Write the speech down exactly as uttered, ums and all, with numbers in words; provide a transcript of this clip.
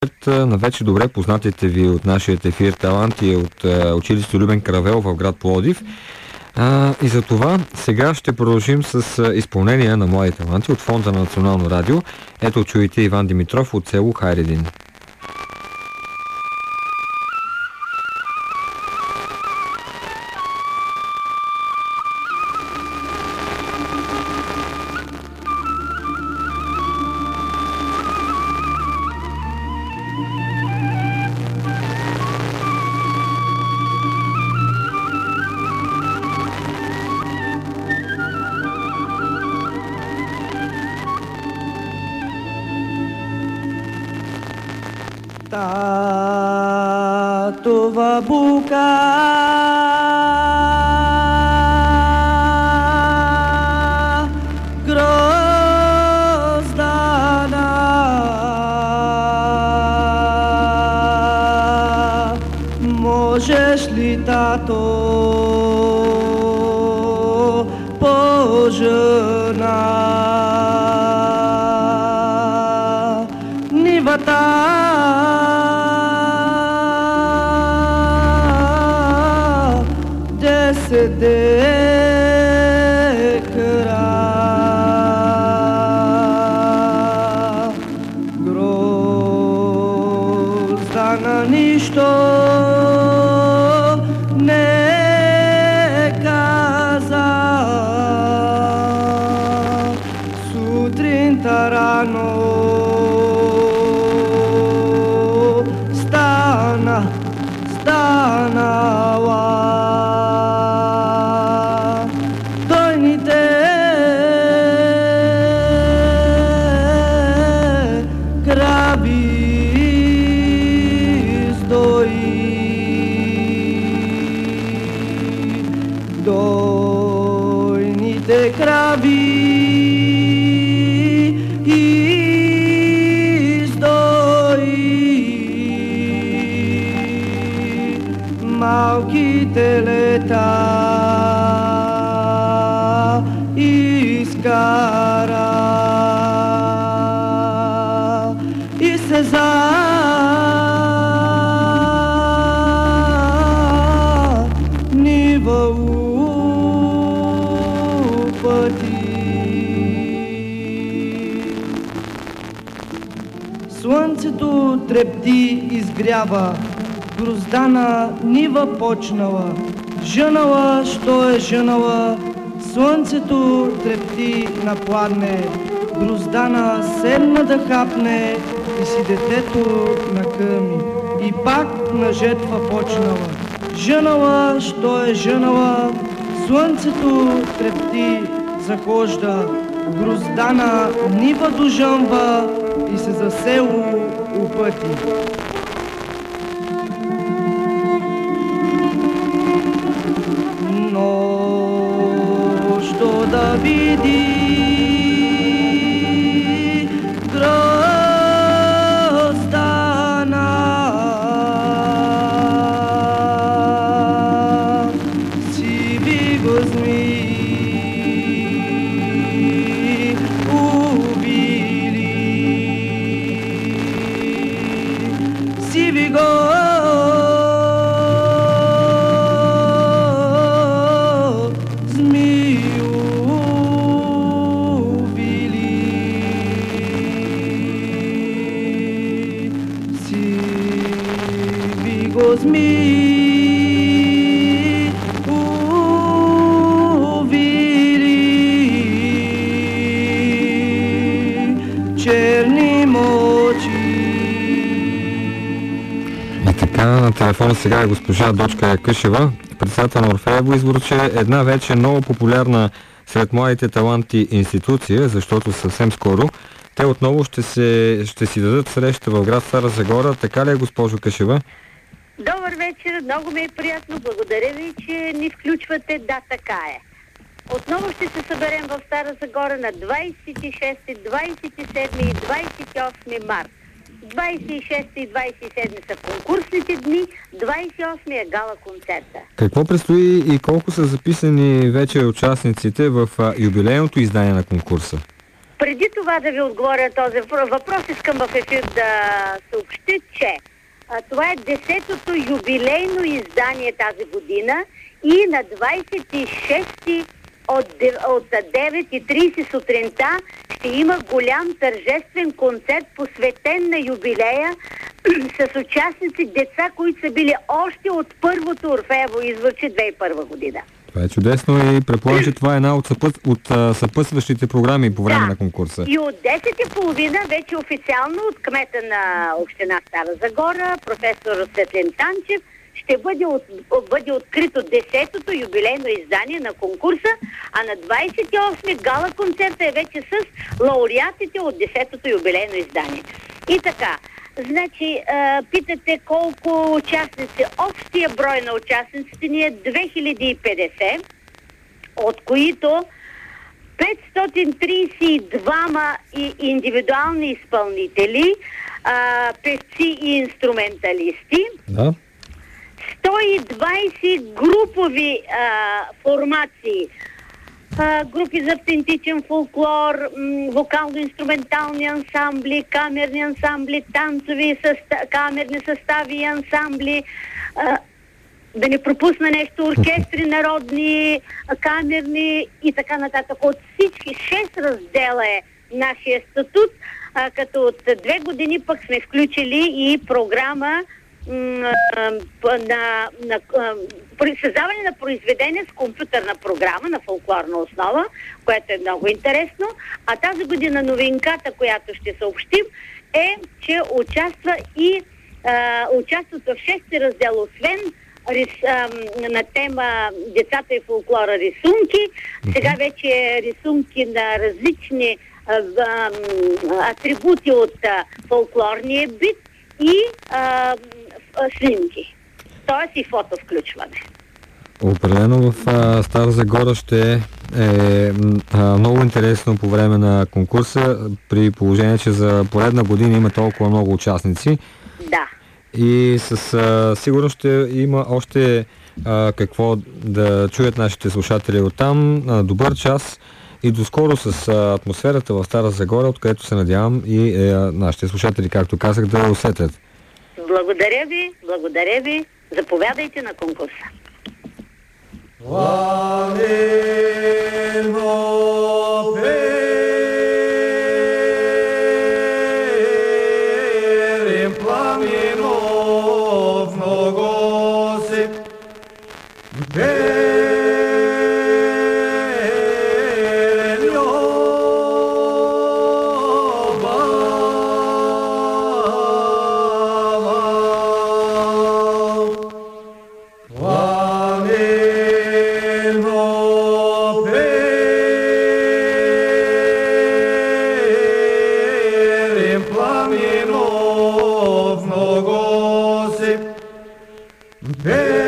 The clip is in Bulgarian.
на вече добре познатите ви от нашия ефир таланти от училище Любен Каравелов в град Пловдив. А, и за това сега ще продължим с изпълнение на млади таланти от фонда на Национално радио. Ето чуете Иван Димитров от село Хайредин. Татова бука гроздана, можеш ли, тато, пожена нивата декара гроздана нищо не каза. Сутринта рано стана, станала дойните крави издои, малките лета изкара и се за слънцето трепти, изгрява, гроздана нива почнала, жънала, що е жънала, слънцето трепти, напладне, гроздана седна да хапне и си детето накъми, и пак на жетва почнала, жънала, що е жънала, слънцето трепти, захожда, гроздана нива дожънва и се за село упъти. Но що да види гроздана, сиви гозми сиви го змию убили, сиви го змии убили, черни мочи. И така, на телефона сега е госпожа Дочка Якъшева, председател на Орфеево Изворче, една вече много популярна сред младите таланти институция, защото съвсем скоро те отново ще, се, ще си дадат среща в град Стара Загора. Така ли е, госпожо Кашева? Добър вечер, много ми е приятно, благодаря ви, че ни включвате. Да, така е. Отново ще се съберем в Стара Загора на двадесет и шести, двадесет и седми и двадесет и осми март. двадесет и шести и двадесет и седми са конкурсните дни, двадесет и осми е гала концерта. Какво предстои и колко са записани вече участниците в юбилейното издание на конкурса? През преди това да ви отговоря този въпрос, искам в ефир да съобщя, че а, това е десетото юбилейно издание тази година и на двадесет и шести от, от девет и тридесет сутринта ще има голям тържествен концерт, посветен на юбилея с участници деца, които са били още от първото Орфеево изворче две хиляди и първа година. Това е чудесно и предполагам, че това е една от, съпът, от а, съпътстващите програми по време да. на конкурса. И от десет и половина вече официално от кмета на община Стара Загора, професор Светлин Танчев, ще бъде, от, бъде открито десетото юбилейно издание на конкурса, а на двадесет и осми гала концерта е вече с лауреатите от десетото юбилейно издание. И така, значи, а, питате колко участници. Общия брой на участниците ни е две хиляди и петдесет, от които петстотин тридесет и два и индивидуални изпълнители, а, певци и инструменталисти. Да. сто и двадесет групови а, формации. А, групи за автентичен фолклор, м- вокално-инструментални ансамбли, камерни ансамбли, танцови съста- камерни състави и ансамбли. А, да не пропусна нещо, оркестри народни, а, камерни и така нататък. От всички шест раздела е нашия статут, а, като от две години пък сме включили и програма на, на, на, на създаване на произведение с компютърна програма на фолклорна основа, което е много интересно. А тази година новинката, която ще съобщим, е, че участва и а, участват в шести раздел, освен рис, а, на тема децата и фолклора рисунки. Сега вече е рисунки на различни а, а, атрибути от а, фолклорния бит и а, снимки. Тоест и фото включване. Определено в а, Стара Загора ще е а, много интересно по време на конкурса, при положение, че за поредна година има толкова много участници. Да. И с а, сигурност ще има още а, какво да чуят нашите слушатели оттам. А, добър час и доскоро с а, атмосферата в Стара Загора, откъдето се надявам и е, нашите слушатели, както казах, да усетят. Благодаря ви, благодаря ви. Заповядайте на конкурса. Hey!